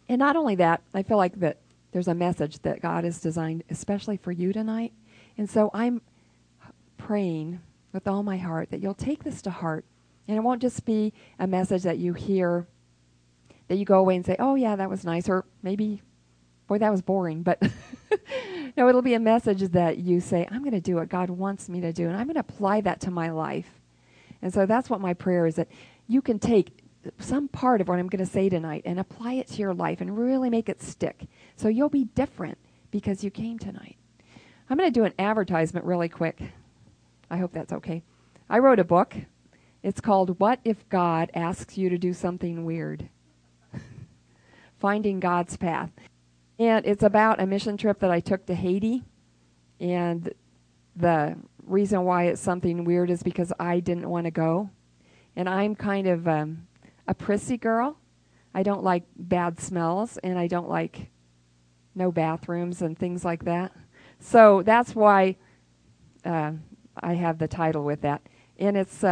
And not only that, I feel like that there's a message that God has designed especially for you tonight. And so I'm praying with all my heart that you'll take this to heart. And it won't just be a message that you hear, that you go away and say, oh, yeah, that was nice. Or maybe, boy, that was boring. But no, it'll be a message that you say, I'm going to do what God wants me to do. And I'm going to apply that to my life. And so that's what my prayer is, that you can take some part of what I'm going to say tonight and apply it to your life and really make it stick. So you'll be different because you came tonight. I'm going to do an advertisement really quick. I hope that's okay. I wrote a book. It's called What If God Asks You to Do Something Weird? Finding God's Path. And it's about a mission trip that I took to Haiti. And the reason why it's something weird is because I didn't want to go. And I'm kind of a prissy girl. I don't like bad smells, and I don't like no bathrooms and things like that. So that's why I have the title with that. And it's,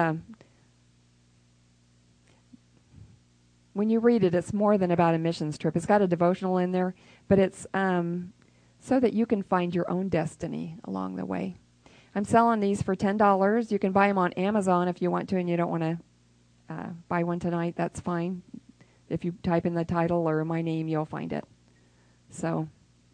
when you read it, it's more than about a missions trip. It's got a devotional in there, but it's so that you can find your own destiny along the way. I'm selling these for $10. You can buy them on Amazon if you want to, and you don't want to buy one tonight. That's fine. If you type in the title or my name, you'll find it. So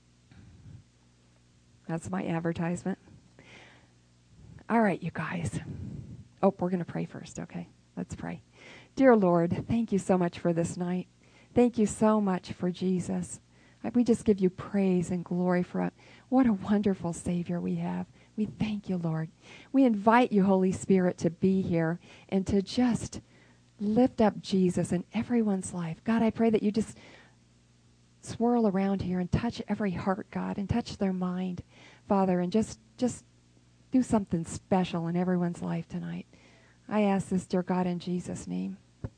that's my advertisement. All right, you guys. Oh, we're going to pray first, okay? Let's pray. Dear Lord, thank you so much for this night. Thank you so much for Jesus. We just give you praise and glory for it. What a wonderful Savior we have. We thank you, Lord. We invite you, Holy Spirit, to be here and to just lift up Jesus in everyone's life. God, I pray that you just swirl around here and touch every heart, God, and touch their mind, Father, and just do something special in everyone's life tonight. I ask this, dear God, in Jesus' name.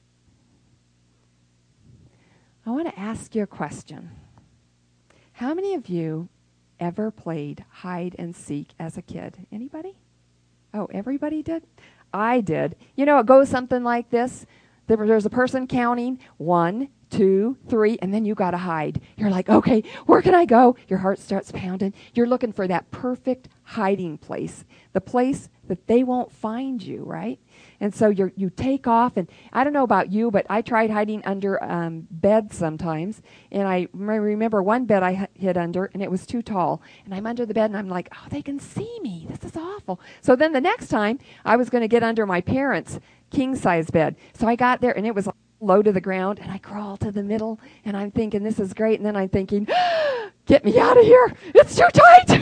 I want to ask you a question. How many of you ever played hide and seek as a kid? Anybody? Oh, everybody did? I did. You know, it goes something like this. There's a person counting 1, 2, 3, and then you got to hide. You're like, okay, where can I go? Your heart starts pounding. You're looking for that perfect hiding place, the place that they won't find you, right? And so you take off, and I don't know about you, but I tried hiding under beds sometimes, and I remember one bed I hid under, and it was too tall, and I'm under the bed, and I'm like, oh, they can see me. This is awful. So then the next time, I was going to get under my parents' king-size bed. So I got there, and it was low to the ground, and I crawled to the middle, and I'm thinking, this is great, and then I'm thinking, get me out of here. It's too tight.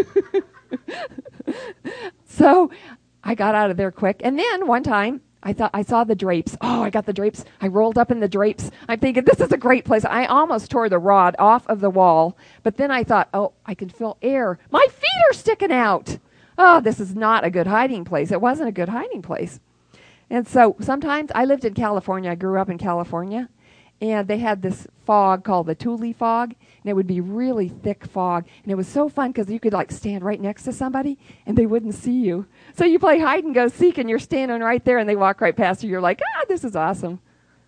So I got out of there quick. And then one time, I thought I saw the drapes. Oh, I got the drapes. I rolled up in the drapes. I'm thinking, this is a great place. I almost tore the rod off of the wall. But then I thought, oh, I can feel air. My feet are sticking out. Oh, this is not a good hiding place. It wasn't a good hiding place. And so sometimes I lived in California. I grew up in California. And they had this fog called the Thule fog, and it would be really thick fog. And it was so fun because you could like stand right next to somebody, and they wouldn't see you. So you play hide and go seek, and you're standing right there, and they walk right past you. You're like, this is awesome.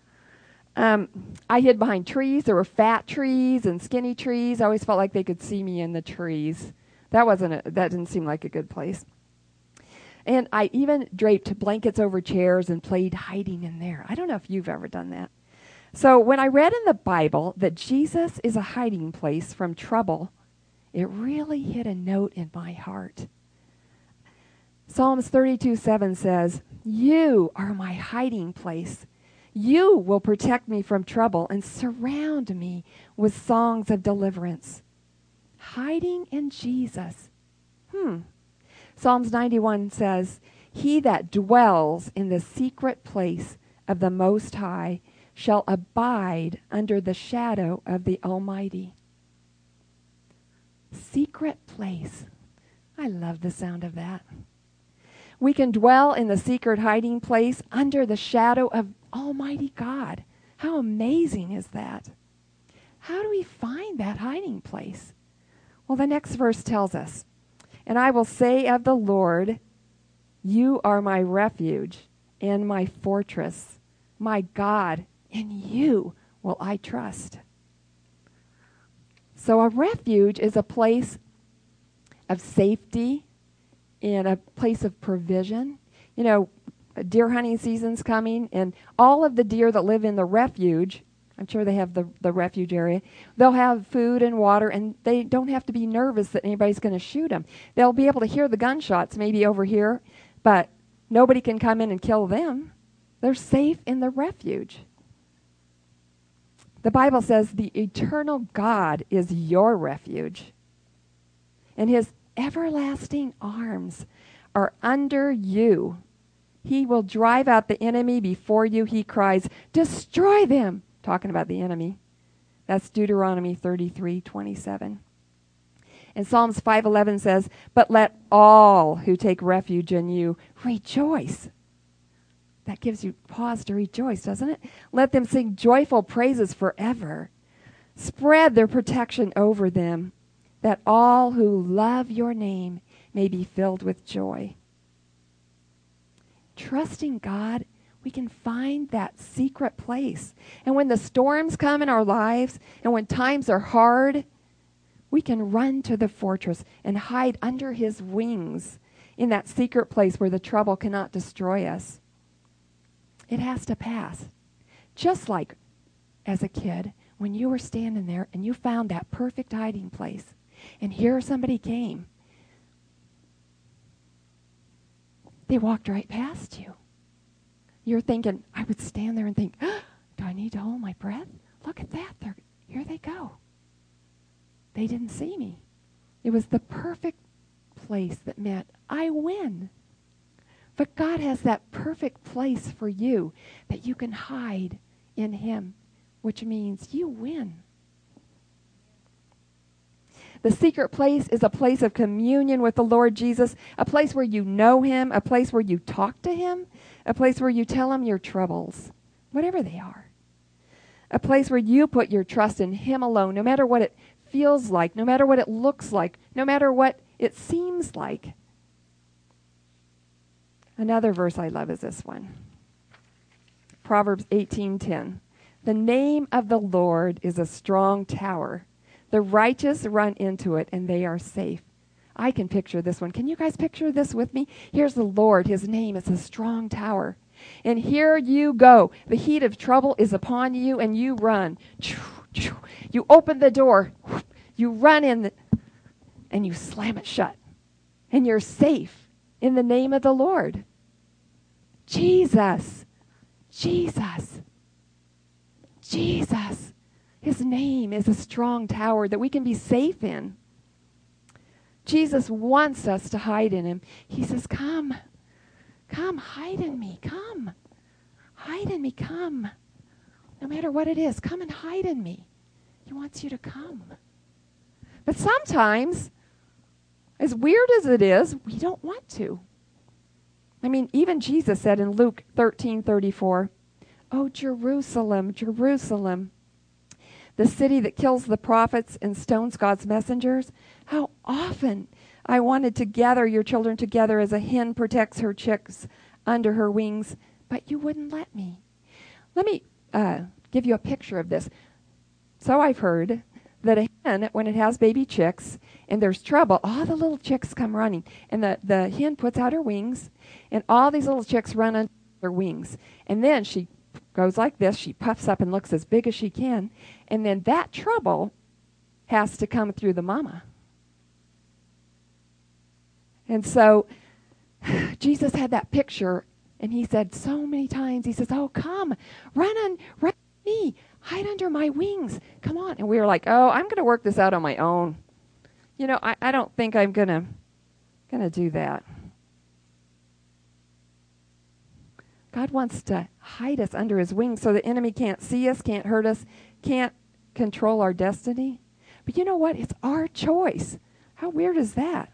I hid behind trees. There were fat trees and skinny trees. I always felt like they could see me in the trees. That didn't seem like a good place. And I even draped blankets over chairs and played hiding in there. I don't know if you've ever done that. So when I read in the Bible that Jesus is a hiding place from trouble, it really hit a note in my heart. Psalms 32:7 says, you are my hiding place. You will protect me from trouble and surround me with songs of deliverance. Hiding in Jesus. Psalms 91 says, he that dwells in the secret place of the Most High shall abide under the shadow of the Almighty. Secret place. I love the sound of that. We can dwell in the secret hiding place under the shadow of Almighty God. How amazing is that? How do we find that hiding place? Well, the next verse tells us, and I will say of the Lord, you are my refuge and my fortress, my God. In you will I trust. So a refuge is a place of safety and a place of provision. You know, deer hunting season's coming, and all of the deer that live in the refuge, I'm sure they have the refuge area, they'll have food and water, and they don't have to be nervous that anybody's going to shoot them. They'll be able to hear the gunshots maybe over here, but nobody can come in and kill them. They're safe in the refuge. The Bible says the eternal God is your refuge, and his everlasting arms are under you. He will drive out the enemy before you. He cries, destroy them. Talking about the enemy. That's Deuteronomy 33:27. And Psalms 5:11 says, but let all who take refuge in you rejoice. That gives you pause to rejoice, doesn't it? Let them sing joyful praises forever. Spread their protection over them, that all who love your name may be filled with joy. Trusting God, we can find that secret place. And when the storms come in our lives, and when times are hard, we can run to the fortress and hide under his wings in that secret place where the trouble cannot destroy us. It has to pass. Just like as a kid, when you were standing there and you found that perfect hiding place, and here somebody came, they walked right past you. You're thinking, I would stand there and think, oh, do I need to hold my breath? Look at that. Here they go. They didn't see me. It was the perfect place that meant I win. But God has that perfect place for you that you can hide in him, which means you win. The secret place is a place of communion with the Lord Jesus, a place where you know him, a place where you talk to him, a place where you tell him your troubles, whatever they are. A place where you put your trust in him alone, no matter what it feels like, no matter what it looks like, no matter what it seems like. Another verse I love is this one. Proverbs 18:10. The name of the Lord is a strong tower. The righteous run into it and they are safe. I can picture this one. Can you guys picture this with me? Here's the Lord. His name is a strong tower. And here you go. The heat of trouble is upon you and you run. You open the door. You run in and you slam it shut. And you're safe in the name of the Lord. Jesus. Jesus. Jesus. His name is a strong tower that we can be safe in. Jesus wants us to hide in him. He says, come. Come, hide in me. Come. Hide in me. Come. No matter what it is, come and hide in me. He wants you to come. But sometimes, as weird as it is, we don't want to. I mean, even Jesus said in Luke 13:34, "Oh, Jerusalem, Jerusalem, the city that kills the prophets and stones God's messengers, how often I wanted to gather your children together as a hen protects her chicks under her wings, but you wouldn't let me." Let me give you a picture of this. So I've heard that a hen, when it has baby chicks and there's trouble, all the little chicks come running. And the hen puts out her wings, and all these little chicks run under her wings. And then she goes like this. She puffs up and looks as big as she can. And then that trouble has to come through the mama. And so Jesus had that picture, and he said so many times, he says, "Oh, come, run me, hide under my wings, come on." And we were like, "Oh, I'm going to work this out on my own. You know, I don't think I'm going to do that." God wants to hide us under his wings so the enemy can't see us, can't hurt us, can't control our destiny. But you know what? It's our choice. How weird is that?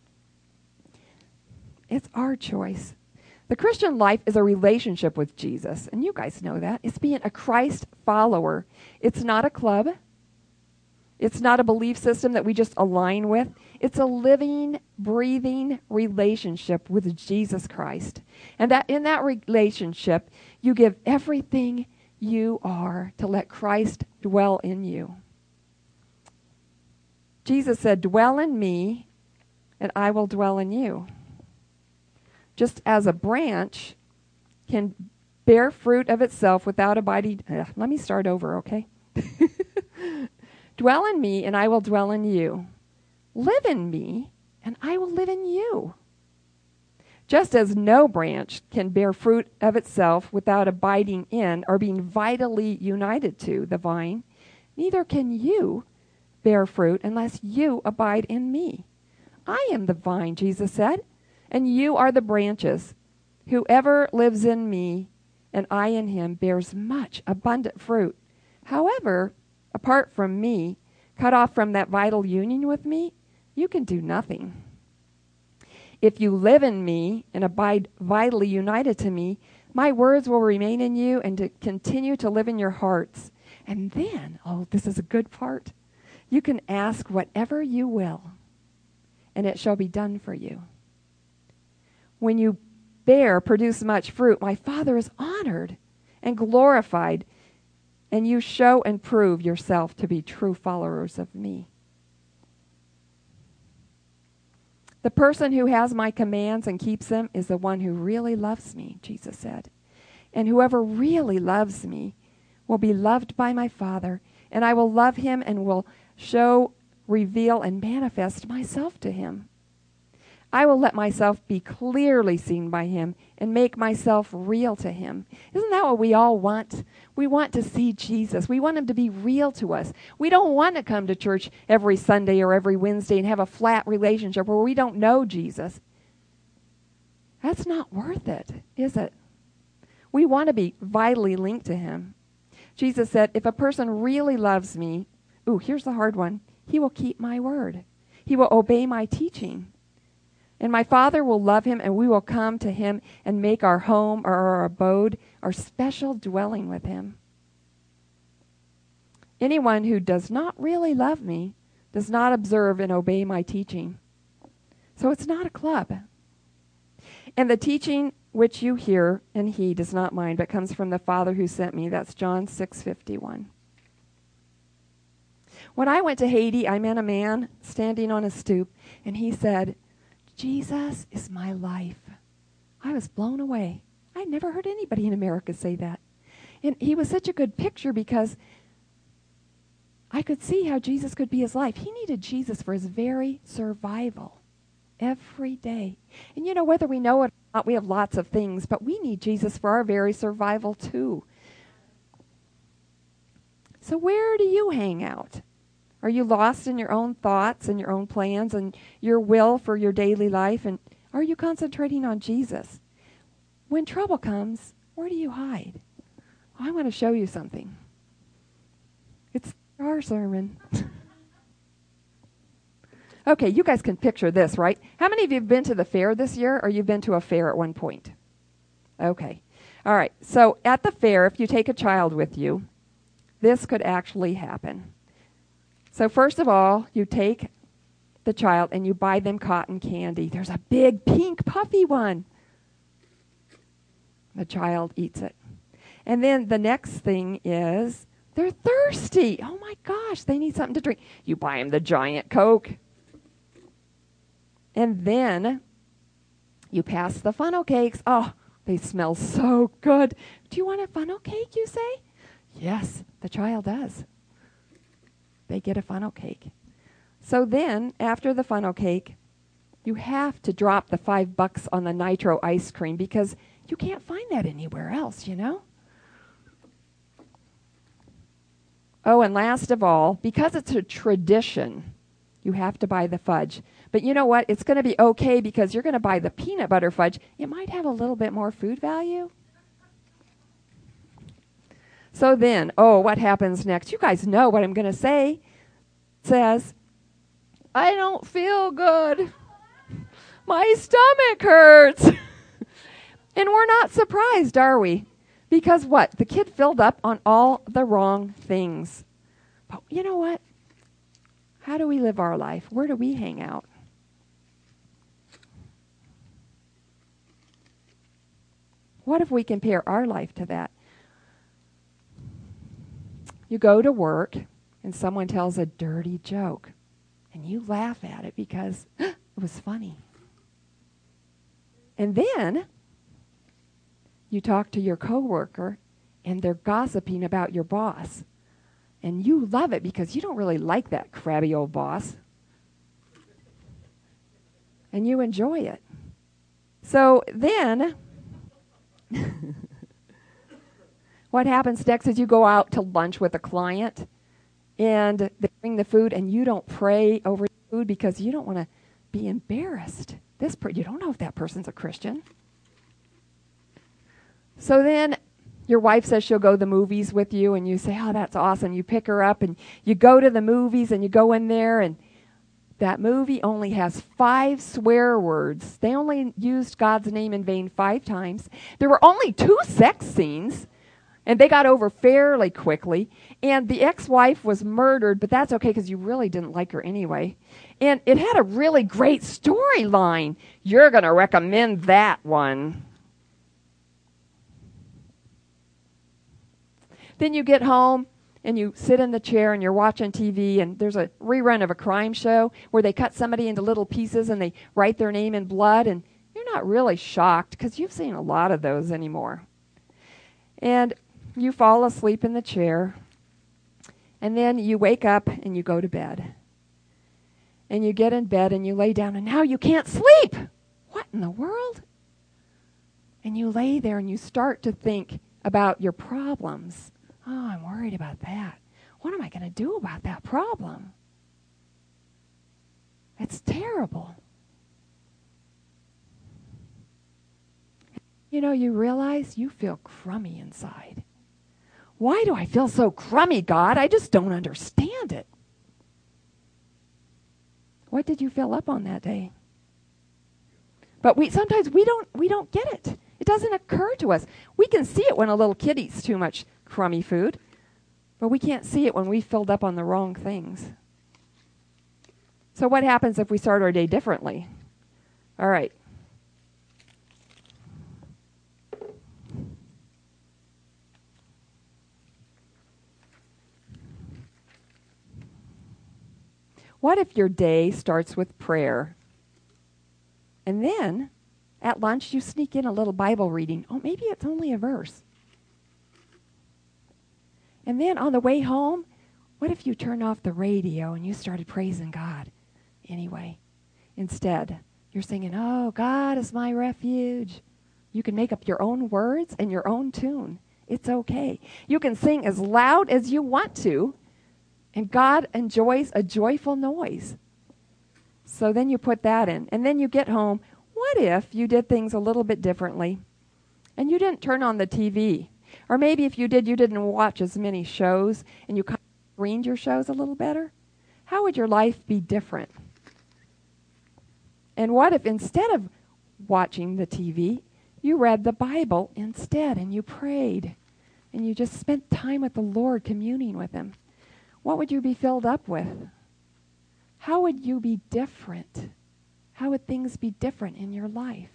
It's our choice. The Christian life is a relationship with Jesus, and you guys know that. It's being a Christ follower. It's not a club. It's not a belief system that we just align with. It's a living, breathing relationship with Jesus Christ. And that in that relationship, you give everything you are to let Christ dwell in you. Jesus said, "Dwell in me, and I will dwell in you." Just as a branch can bear fruit of itself without abiding... let me start over, okay? Dwell in me, and I will dwell in you. Live in me, and I will live in you. Just as no branch can bear fruit of itself without abiding in or being vitally united to the vine, neither can you bear fruit unless you abide in me. I am the vine, Jesus said, and you are the branches. Whoever lives in me and I in him bears much abundant fruit. However, apart from me, cut off from that vital union with me, you can do nothing. If you live in me and abide vitally united to me, my words will remain in you and to continue to live in your hearts. And then, this is a good part, you can ask whatever you will, and it shall be done for you. When you produce much fruit, my Father is honored and glorified, and you show and prove yourself to be true followers of me. The person who has my commands and keeps them is the one who really loves me, Jesus said. And whoever really loves me will be loved by my Father, and I will love him and will show, reveal, and manifest myself to him. I will let myself be clearly seen by him and make myself real to him. Isn't that what we all want? We want to see Jesus. We want him to be real to us. We don't want to come to church every Sunday or every Wednesday and have a flat relationship where we don't know Jesus. That's not worth it, is it? We want to be vitally linked to him. Jesus said, if a person really loves me, here's the hard one, he will keep my word. He will obey my teaching. And my Father will love him, and we will come to him and make our home or our abode, our special dwelling with him. Anyone who does not really love me does not observe and obey my teaching. So it's not a club. And the teaching which you hear and heed is not mine, but comes from the Father who sent me. That's John 6:51. When I went to Haiti, I met a man standing on a stoop, and he said, Jesus is my life. I was blown away. I'd never heard anybody in America say that. And he was such a good picture because I could see how Jesus could be his life. He needed Jesus for his very survival every day. And whether we know it or not, we have lots of things, but we need Jesus for our very survival too. So where do you hang out? Are you lost in your own thoughts and your own plans and your will for your daily life? And are you concentrating on Jesus? When trouble comes, where do you hide? I want to show you something. It's our sermon. Okay, you guys can picture this, right? How many of you have been to the fair this year, or you've been to a fair at one point? Okay. All right. So at the fair, if you take a child with you, this could actually happen. So first of all, you take the child and you buy them cotton candy. There's a big pink puffy one. The child eats it. And then the next thing is they're thirsty. Oh my gosh, they need something to drink. You buy them the giant Coke. And then you pass the funnel cakes. Oh, they smell so good. Do you want a funnel cake, you say? Yes, the child does. They get a funnel cake. So then, after the funnel cake, you have to drop the $5 on the nitro ice cream because you can't find that anywhere else, Oh, and last of all, because it's a tradition, you have to buy the fudge. But you know what? It's going to be okay because you're going to buy the peanut butter fudge. It might have a little bit more food value. So then, what happens next? You guys know what I'm going to say. It says, I don't feel good. My stomach hurts. And we're not surprised, are we? Because what? The kid filled up on all the wrong things. But you know what? How do we live our life? Where do we hang out? What if we compare our life to that? You go to work and someone tells a dirty joke And you laugh at it because it was funny. And then you talk to your coworker and they're gossiping about your boss. And you love it because you don't really like that crabby old boss. And you enjoy it. So then, what happens next is you go out to lunch with a client and they bring the food and you don't pray over the food because you don't want to be embarrassed. You don't know if that person's a Christian. So then your wife says she'll go to the movies with you and you say, oh, that's awesome. You pick her up and you go to the movies and you go in there and that movie only has 5 swear words. They only used God's name in vain 5 times. There were only 2 sex scenes, and they got over fairly quickly. And the ex-wife was murdered, but that's okay because you really didn't like her anyway. And it had a really great storyline. You're going to recommend that one. Then you get home and you sit in the chair and you're watching TV and there's a rerun of a crime show where they cut somebody into little pieces and they write their name in blood, and you're not really shocked because you've seen a lot of those anymore. And you fall asleep in the chair and then you wake up and you go to bed. And you get in bed and you lay down and now you can't sleep. What in the world? And you lay there and you start to think about your problems. Oh, I'm worried about that. What am I going to do about that problem? It's terrible. You know, you realize you feel crummy inside. Why do I feel so crummy, God? I just don't understand it. What did you fill up on that day? But sometimes we don't get it. It doesn't occur to us. We can see it when a little kid eats too much crummy food, but we can't see it when we filled up on the wrong things. So what happens if we start our day differently? All right. What if your day starts with prayer? And then at lunch you sneak in a little Bible reading. Oh, maybe it's only a verse. And then on the way home, what if you turned off the radio and you started praising God anyway? Instead, you're singing, oh, God is my refuge. You can make up your own words and your own tune. It's okay. You can sing as loud as you want to, and God enjoys a joyful noise. So then you put that in. And then you get home. What if you did things a little bit differently and you didn't turn on the TV? Or maybe if you did, you didn't watch as many shows and you kind of screened your shows a little better? How would your life be different? And what if instead of watching the TV, you read the Bible instead and you prayed and you just spent time with the Lord communing with Him? What would you be filled up with? How would you be different? How would things be different in your life?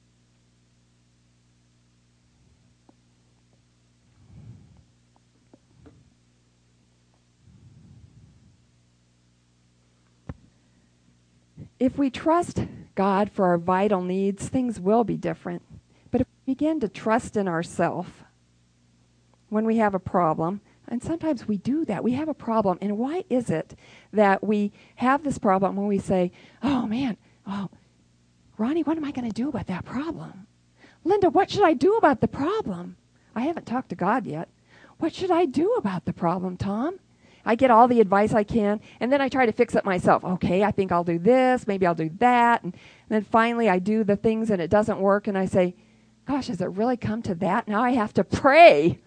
If we trust God for our vital needs, things will be different. But if we begin to trust in ourselves when we have a problem, and sometimes we do that, we have a problem, and why is it that we have this problem when we say, oh man, Ronnie, what am I going to do about that problem? Linda, what should I do about the problem? I haven't talked to God yet. What should I do about the problem, Tom? I get all the advice I can, and then I try to fix it myself. Okay, I think I'll do this, maybe I'll do that, and then finally I do the things and it doesn't work, and I say, gosh, has it really come to that? Now I have to pray.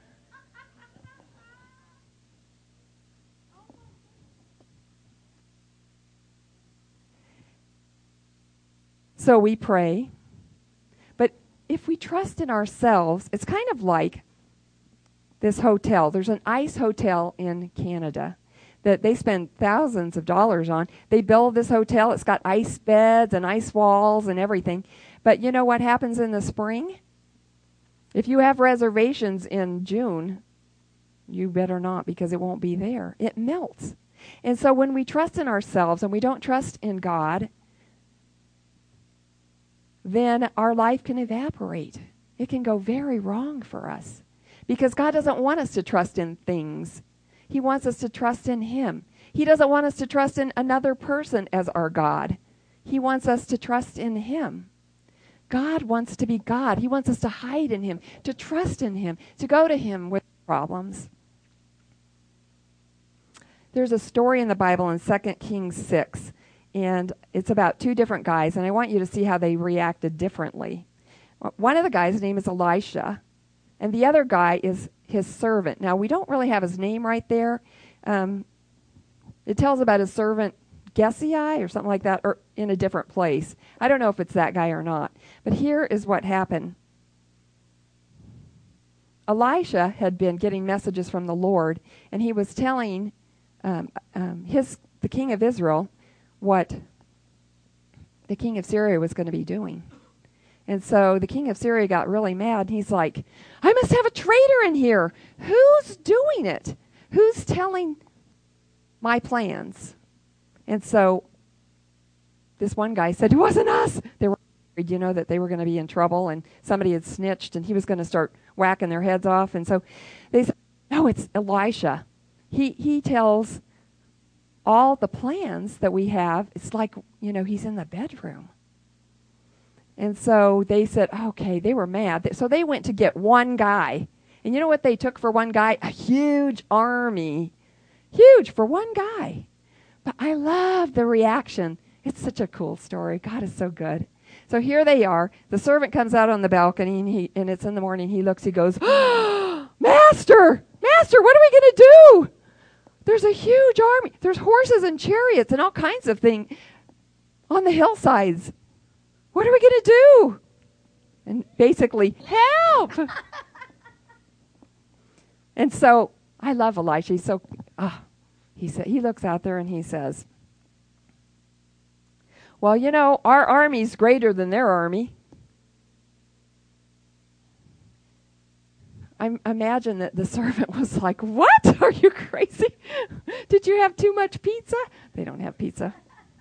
So we pray, but if we trust in ourselves, it's kind of like this hotel. There's an ice hotel in Canada that they spend thousands of dollars on. They build this hotel. It's got ice beds and ice walls and everything. But you know what happens in the spring? If you have reservations in June, you better not, because it won't be there. It melts. And so when we trust in ourselves and we don't trust in God, then our life can evaporate. It can go very wrong for us. Because God doesn't want us to trust in things. He wants us to trust in Him. He doesn't want us to trust in another person as our God. He wants us to trust in Him. God wants to be God. He wants us to hide in Him, to trust in Him, to go to Him with problems. There's a story in the Bible in 2 Kings 6, and it's about two different guys, and I want you to see how they reacted differently. One of the guys' name is Elisha, and the other guy is his servant. Now, we don't really have his name right there. It tells about his servant Gesei or something like that, or in a different place. I don't know if it's that guy or not. But here is what happened. Elisha had been getting messages from the Lord, and he was telling the king of Israel what the king of Syria was going to be doing. And so the king of Syria got really mad, and he's like, I must have a traitor in here. Who's doing it? Who's telling my plans? And so this one guy said, it wasn't us. They were worried, that they were going to be in trouble, and somebody had snitched, and he was going to start whacking their heads off. And so they said, no, it's Elisha. He tells all the plans that we have. It's like, he's in the bedroom. And so they said, okay, they were mad. So they went to get one guy. And you know what they took for one guy? A huge army. Huge for one guy. But I love the reaction. It's such a cool story. God is so good. So here they are. The servant comes out on the balcony, and it's in the morning. He looks, he goes, Master, what are we going to do? There's a huge army. There's horses and chariots and all kinds of things on the hillsides. What are we going to do? And basically, help! And so I love Elisha. He's so, he looks out there and he says, well, our army's greater than their army. I imagine that the servant was like, what? Are you crazy? Did you have too much pizza? They don't have pizza.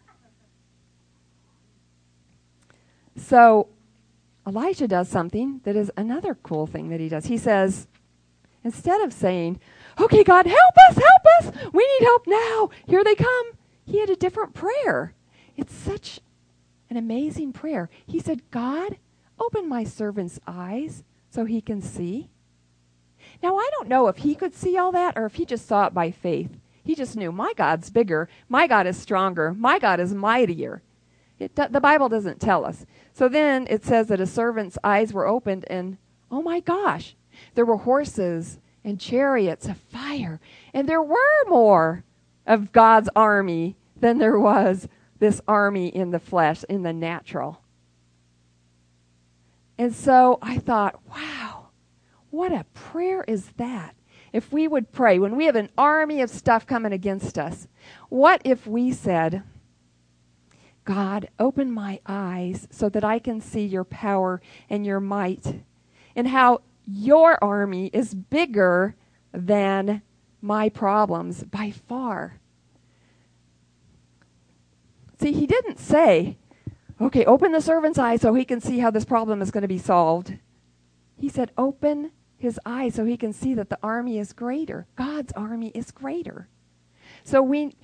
So Elisha does something that is another cool thing that he does. He says, instead of saying, okay, God, help us, we need help now, here they come, he had a different prayer. It's such an amazing prayer. He said, God, open my servant's eyes so he can see. Now, I don't know if he could see all that or if he just saw it by faith. He just knew, my God's bigger, my God is stronger, my God is mightier. The Bible doesn't tell us. So then it says that a servant's eyes were opened, and oh my gosh, there were horses and chariots of fire. And there were more of God's army than there was this army in the flesh, in the natural. And so I thought, wow, what a prayer is that? If we would pray, when we have an army of stuff coming against us, what if we said, God, open my eyes so that I can see your power and your might and how your army is bigger than my problems by far. See, he didn't say, okay, open the servant's eyes so he can see how this problem is going to be solved. He said, open his eyes so he can see that the army is greater. God's army is greater. So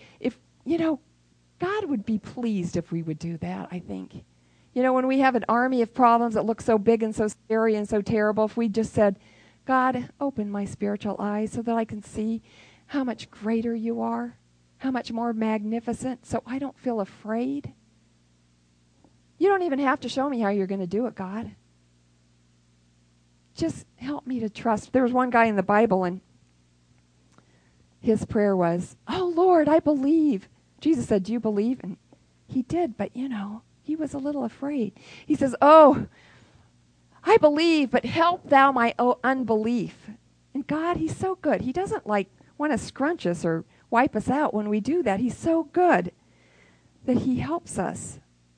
God would be pleased if we would do that, I think. When we have an army of problems that look so big and so scary and so terrible, if we just said, God, open my spiritual eyes so that I can see how much greater you are, how much more magnificent, so I don't feel afraid. You don't even have to show me how you're going to do it, God. Just help me to trust. There was one guy in the Bible, and his prayer was, oh, Lord, I believe. Jesus said, do you believe? And he did, but, he was a little afraid. He says, oh, I believe, but help thou my unbelief. And God, he's so good. He doesn't want to scrunch us or wipe us out when we do that. He's so good that he helps us.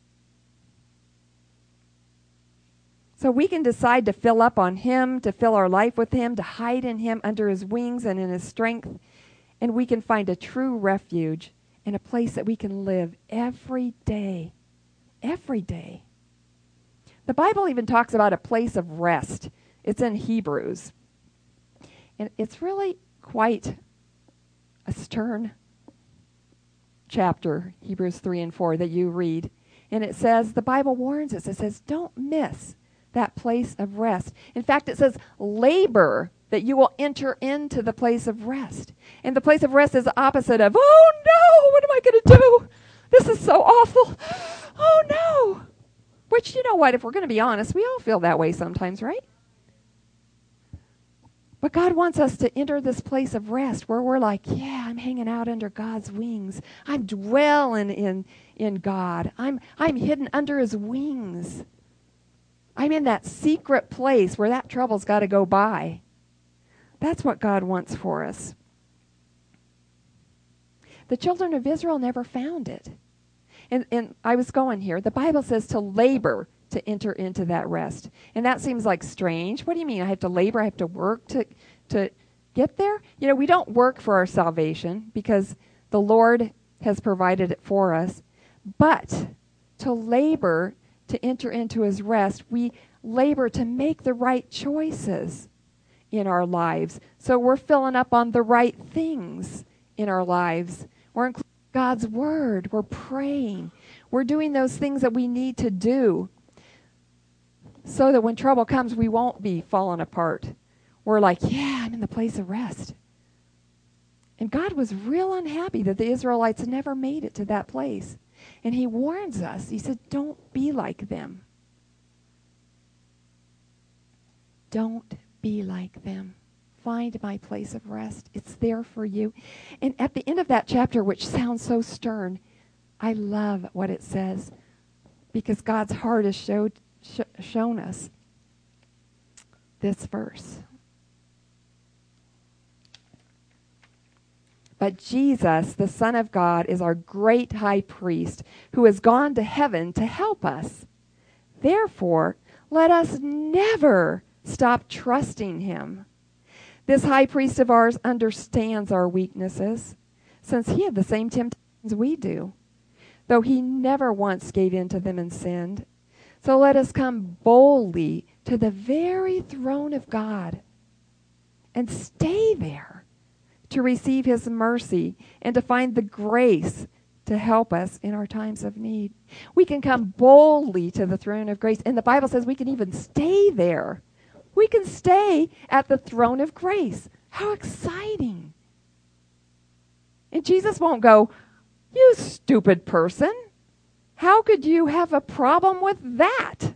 So we can decide to fill up on him, to fill our life with him, to hide in him under his wings and in his strength. And we can find a true refuge in a place that we can live every day. Every day. The Bible even talks about a place of rest. It's in Hebrews. And it's really quite a stern chapter, Hebrews 3 and 4, that you read. And it says, the Bible warns us, it says, don't miss that place of rest. In fact, it says, labor that you will enter into the place of rest. And the place of rest is the opposite of, oh no, what am I going to do? This is so awful. Oh no. Which, you know what, if we're going to be honest, we all feel that way sometimes, right? But God wants us to enter this place of rest where we're like, yeah, I'm hanging out under God's wings. I'm dwelling in God. I'm hidden under his wings. I'm in that secret place where that trouble's got to go by. That's what God wants for us. The children of Israel never found it. And I was going here. The Bible says to labor to enter into that rest. And that seems like strange. What do you mean? I have to labor? I have to work to get there? You know, we don't work for our salvation because the Lord has provided it for us. But to labor to enter into his rest, we labor to make the right choices in our lives. So we're filling up on the right things in our lives. We're including God's word. We're praying. We're doing those things that we need to do so that when trouble comes, we won't be falling apart. We're like, yeah, I'm in the place of rest. And God was real unhappy that the Israelites never made it to that place. And he warns us. He said, don't be like them. Don't be like them. Find my place of rest. It's there for you. And at the end of that chapter, which sounds so stern, I love what it says because God's heart has shown us this verse. But Jesus, the Son of God, is our great high priest who has gone to heaven to help us. Therefore, let us never stop trusting him. This high priest of ours understands our weaknesses, since he had the same temptations we do, though he never once gave in to them and sinned. So let us come boldly to the very throne of God and stay there to receive his mercy and to find the grace to help us in our times of need. We can come boldly to the throne of grace, and the Bible says we can even stay there. We can stay at the throne of grace. How exciting. And Jesus won't go, you stupid person. How could you have a problem with that?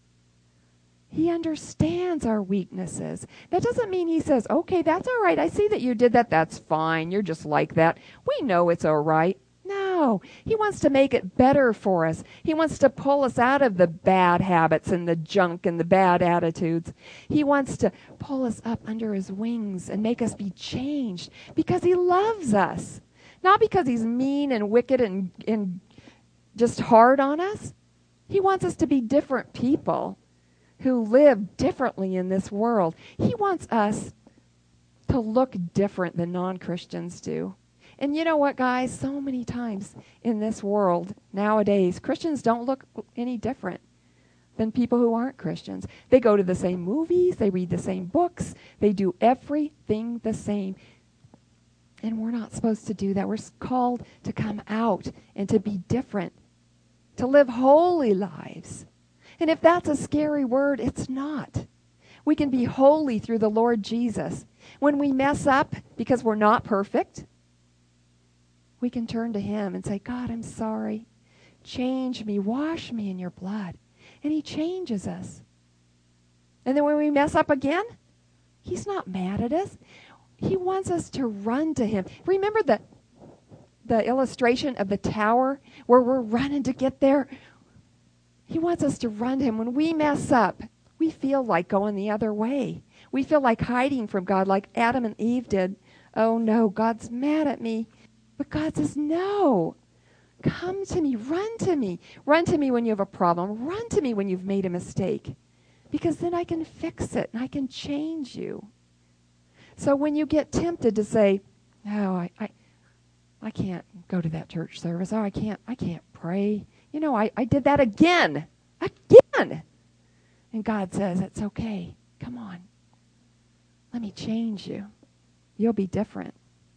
He understands our weaknesses. That doesn't mean he says, okay, that's all right. I see that you did that. That's fine. You're just like that. We know it's all right. No, he wants to make it better for us. He wants to pull us out of the bad habits and the junk and the bad attitudes. He wants to pull us up under his wings and make us be changed because he loves us. Not because he's mean and wicked and just hard on us. He wants us to be different people who live differently in this world. He wants us to look different than non-Christians do. And you know what, guys? So many times in this world nowadays, Christians don't look any different than people who aren't Christians. They go to the same movies. They read the same books. They do everything the same. And we're not supposed to do that. We're called to come out and to be different, to live holy lives. And if that's a scary word, it's not. We can be holy through the Lord Jesus. When we mess up because we're not perfect, we can turn to him and say, God, I'm sorry. Change me. Wash me in your blood. And he changes us. And then when we mess up again, he's not mad at us. He wants us to run to him. Remember the illustration of the tower where we're running to get there? He wants us to run to him. When we mess up, we feel like going the other way. We feel like hiding from God like Adam and Eve did. Oh no, God's mad at me. But God says, no, come to me, run to me. Run to me when you have a problem. Run to me when you've made a mistake. Because then I can fix it and I can change you. So when you get tempted to say, Oh, I can't go to that church service. Oh, I can't pray. You know, I did that again. Again. And God says, it's okay. Come on. Let me change you. You'll be different.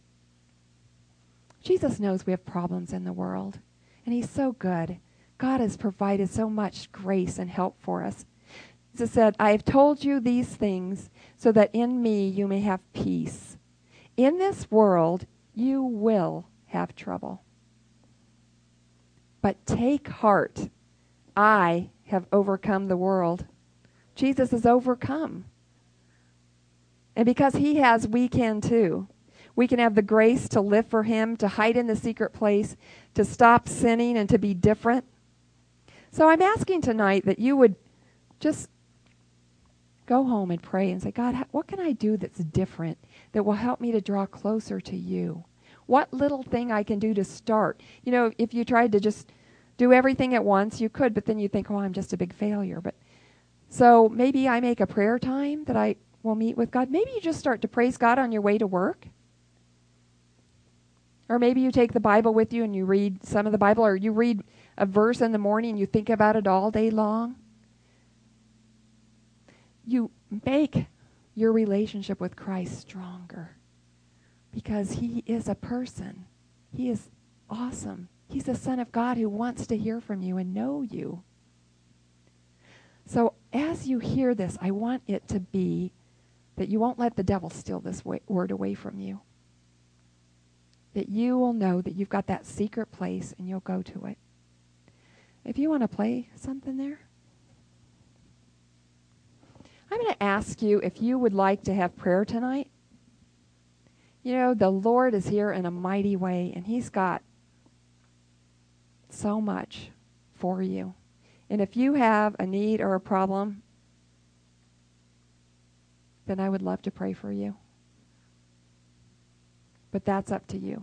Jesus knows we have problems in the world, and he's so good. God has provided so much grace and help for us. Jesus said, I have told you these things so that in me you may have peace. In this world you will have trouble. But take heart. I have overcome the world. Jesus has overcome. And because he has, we can too. We can have the grace to live for him, to hide in the secret place, to stop sinning and to be different. So I'm asking tonight that you would just go home and pray and say, God, what can I do that's different that will help me to draw closer to you? What little thing I can do to start? You know, if you tried to just do everything at once, you could, but then you think, oh, I'm just a big failure. But so maybe I make a prayer time that I will meet with God. Maybe you just start to praise God on your way to work. Or maybe you take the Bible with you and you read some of the Bible, or you read a verse in the morning and you think about it all day long. You make your relationship with Christ stronger because he is a person. He is awesome. He's the Son of God who wants to hear from you and know you. So as you hear this, I want it to be that you won't let the devil steal this word away from you. That you will know that you've got that secret place and you'll go to it. If you want to play something there, I'm going to ask you if you would like to have prayer tonight. You know, the Lord is here in a mighty way, and he's got so much for you. And if you have a need or a problem, then I would love to pray for you. But that's up to you.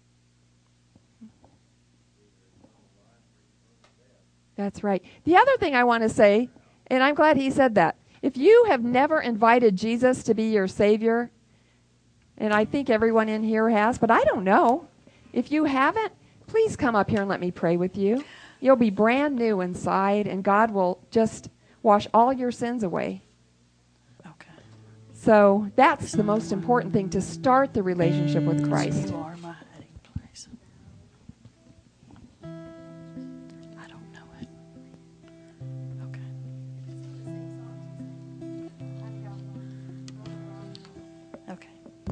That's right. The other thing I want to say, and I'm glad he said that, if you have never invited Jesus to be your Savior, and I think everyone in here has, but I don't know. If you haven't, please come up here and let me pray with you. You'll be brand new inside, and God will just wash all your sins away. Okay. So that's the most important thing, to start the relationship with Christ. You are my hiding place. I don't know it. Okay. Okay.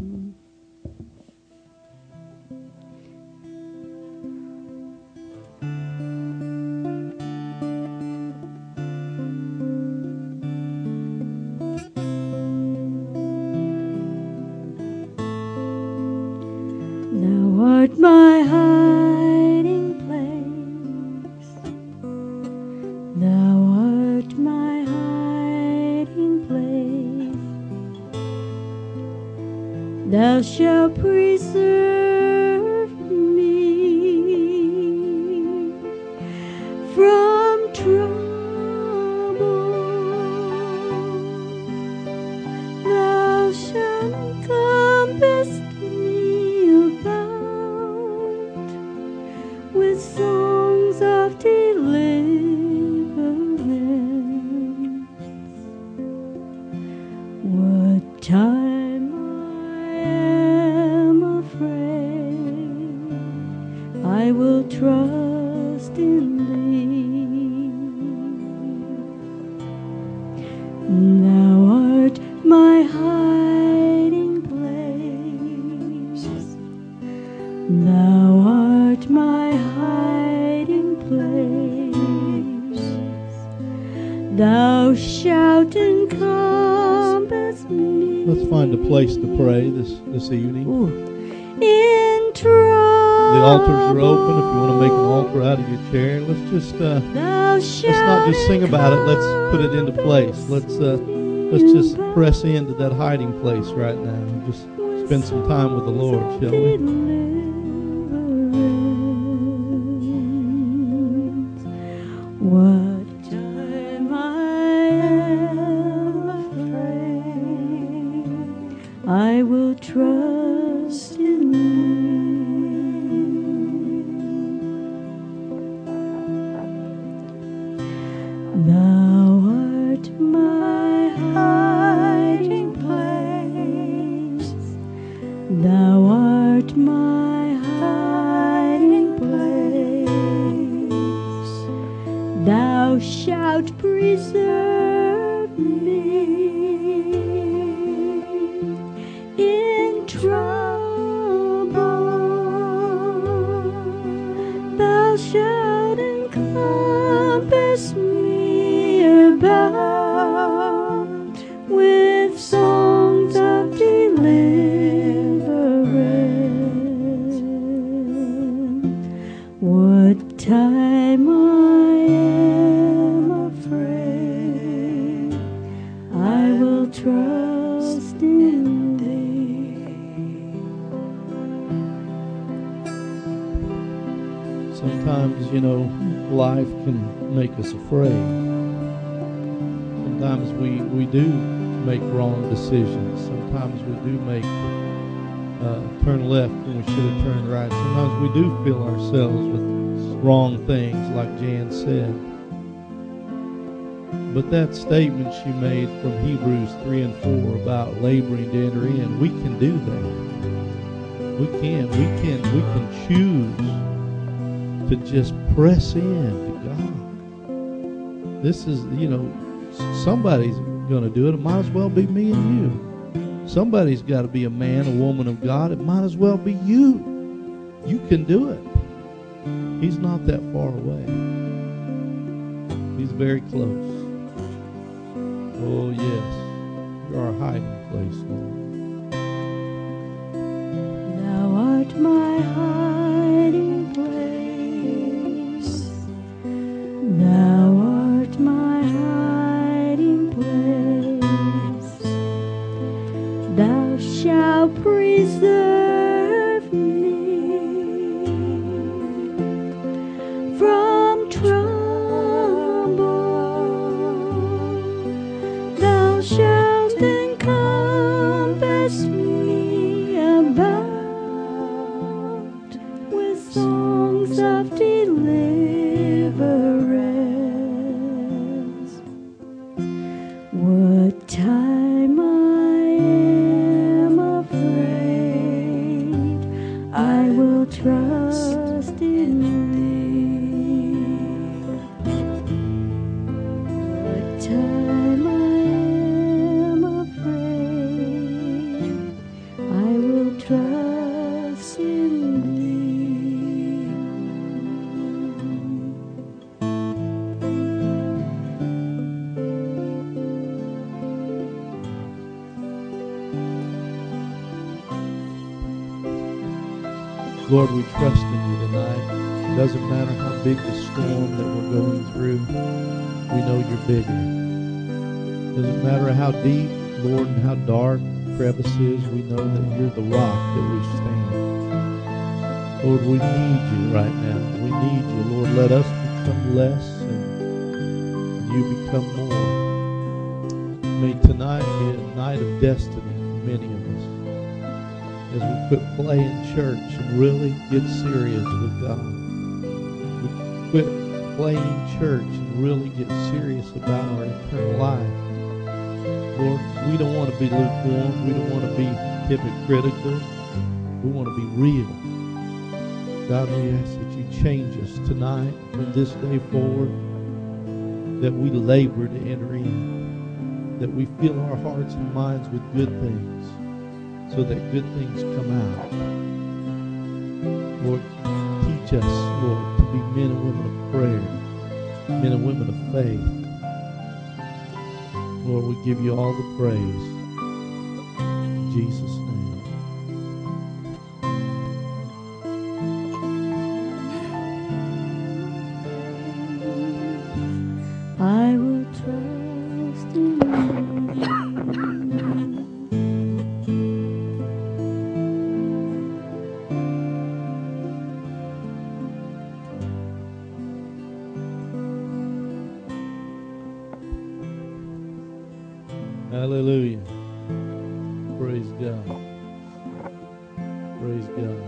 Thou art my hiding place. Thou art my hiding place. Thou shalt preserve me from trouble. Thou shalt compass me about with songs of deliverance. What time I am afraid, I will trust in thee. Thou art my hiding place. Thou art my hiding place. Thou shalt encompass me. Let's find a place to pray this evening. Ooh. In trouble. The altars are open if you want to make an altar out of your chair. Let's just Thou let's not just sing about it. Let's put it into place. Let's just press into that hiding place right now and just spend some time with the Lord, shall we? What time I am afraid, I will trust in thee. shalt preserve me in trouble. Thou shalt encompass me about with songs of deliverance. What time I am afraid, I will trust in thee. Sometimes, life can make us afraid. Sometimes we do make wrong decisions. Sometimes we do make turn left when we should have turned right. Sometimes we do fill ourselves with wrong things, like Jan said. But that statement she made from Hebrews 3 and 4 about laboring to enter in, we can do that. We can choose to just press in to God. This is, somebody's going to do it. It might as well be me and you. Somebody's got to be a man, a woman of God. It might as well be you. You can do it. He's not that far away. He's very close. Oh, yes. You're our hiding place, Lord. Thou art my hiding place. Thou art my hiding place. Thou shalt preserve me from trouble. Thou shalt encompass me about with songs of deliverance. What time I am afraid, I will trust in thee. What time I am afraid, I will trust in thee. Lord, we trust in you tonight. It doesn't matter how big the storm that we're going through. We know you're bigger. It doesn't matter how deep, Lord, and how dark the crevice is. We know that you're the rock that we stand. Lord, we need you right now. We need you. Lord, let us become less and you become more. May tonight be a night of destiny for many of us. As we quit playing church and really get serious with God. We quit playing church and really get serious about our eternal life. Lord, we don't want to be lukewarm. We don't want to be hypocritical. We want to be real. God, we ask that you change us tonight from this day forward, that we labor to enter in, that we fill our hearts and minds with good things, so that good things come out. Lord, teach us, Lord, to be men and women of prayer, men and women of faith. Lord, we give you all the praise. In Jesus' name. I will trust in you. Hallelujah. Praise God. Praise God.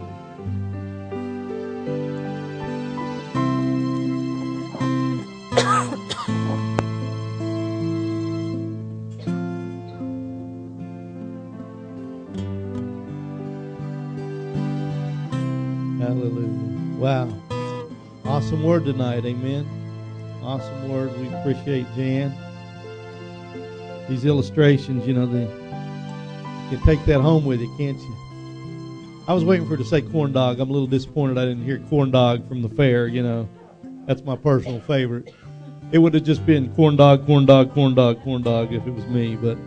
Hallelujah. Wow. Awesome word tonight. Amen. Awesome word. We appreciate Jan. These illustrations, you can take that home with you, can't you? I was waiting for her to say corn dog. I'm a little disappointed I didn't hear corn dog from the fair, That's my personal favorite. It would have just been corn dog, corn dog, corn dog, corn dog if it was me, but,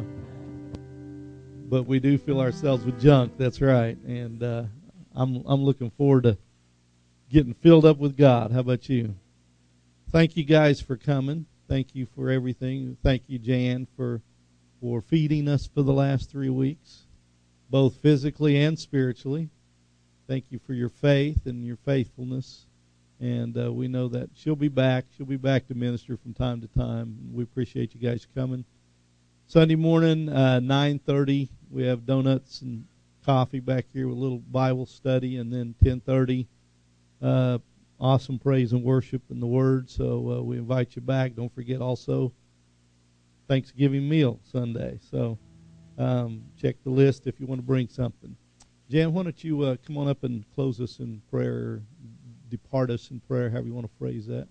But we do fill ourselves with junk, that's right. And I'm looking forward to getting filled up with God. How about you? Thank you guys for coming. Thank you for everything. Thank you, Jan, for feeding us for the last 3 weeks, both physically and spiritually. Thank you for your faith and your faithfulness. And we know that she'll be back. She'll be back to minister from time to time. We appreciate you guys coming. Sunday morning, 9:30, we have donuts and coffee back here with a little Bible study. And then 10:30, awesome praise and worship in the Word. So we invite you back. Don't forget also Thanksgiving meal Sunday. So check the list if you want to bring something. Jan, why don't you come on up and close us in prayer, depart us in prayer, however you want to phrase that.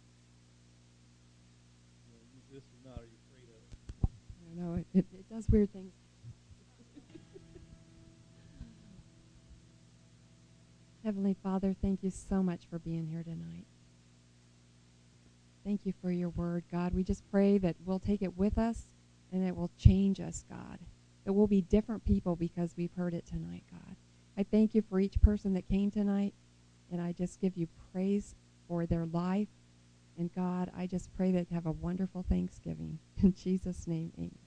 Use this or not? Are you afraid of it? I don't know. It does weird things. Heavenly Father, thank you so much for being here tonight. Thank you for your word, God. We just pray that we'll take it with us and it will change us, God. That we'll be different people because we've heard it tonight, God. I thank you for each person that came tonight, and I just give you praise for their life. And God, I just pray that they have a wonderful Thanksgiving. In Jesus' name, amen.